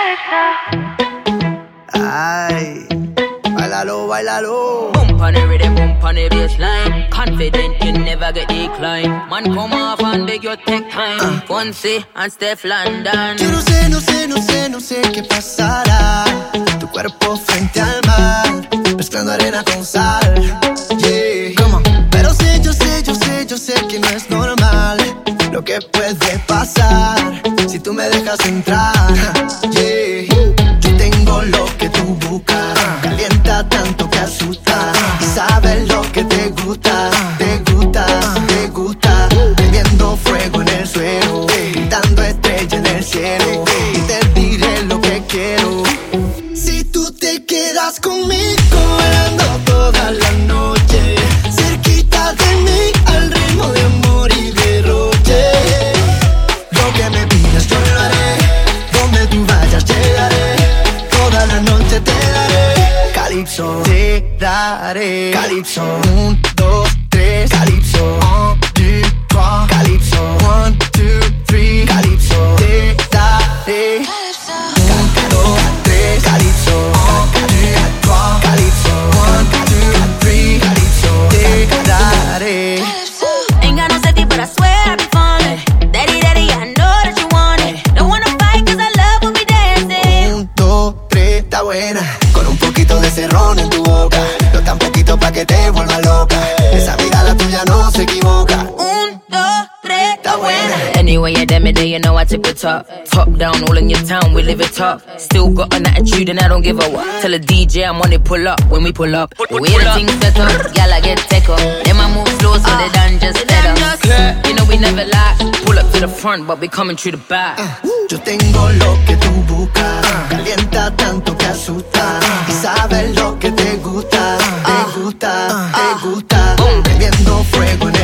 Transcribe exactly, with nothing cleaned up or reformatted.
Ay, bailalo, bailalo. Bump on the rhythm, bump on the bassline. Confident you never get decline. Man, come off and beg your take time. Uh. Fonsi and Steph London. Yo no sé, no sé, no sé, no sé qué pasará. Tu cuerpo frente al mar, mezclando arena con sal. Yeah, come on. Pero sé, yo sé, yo sé, yo sé que no es normal lo que puede pasar si tú me dejas entrar. Yeah, yo tengo lo que tú buscas, calienta tanto que asusta y sabes lo que te gusta, te gusta, te gusta, prendiendo fuego en el suelo, pintando estrella en el cielo y te diré lo que quiero. Si tú te quedas conmigo bailando toda la noche, cerquita de mí al ritmo de amor y derroche. Lo que me pidas yo lo haré, donde tú vayas llegaré, toda la noche te daré. Calypso, te daré. Calypso, un, dos, tres. Calypso, un, deux, trois. Calypso, one, two, three. Calypso, te daré. Un, dos, tres. Calypso, un, deux, trois. Calypso, one, two, three. Calypso, te daré. Ain't got no safety, but I swear I be falling. Daddy, daddy, I know that you want it. Don't wanna fight, cause I love when we dancing. Un, dos, tres, está buena. Con un poquito de cerrón en tu boca. No tan poquito pa' que te vuelva loca. Esa mirada tuya no se equivoca. Un, dos, tres, Está buena. Anyway, yeah, damn it, you know I tip it top. Top down, all in your town, we live it top. Still got an attitude and I don't give a what. Tell the D J I'm on it, pull up when we pull up. The way the things set up, y'all I get tech up. Then I move slow so they done just set up. You know we never lie. Pull up to the front, but we coming through the back. Yo tengo lo que tú buscas, calienta tanto que asusta y sabes lo que te gusta, te gusta, te gusta, prendiendo fuego en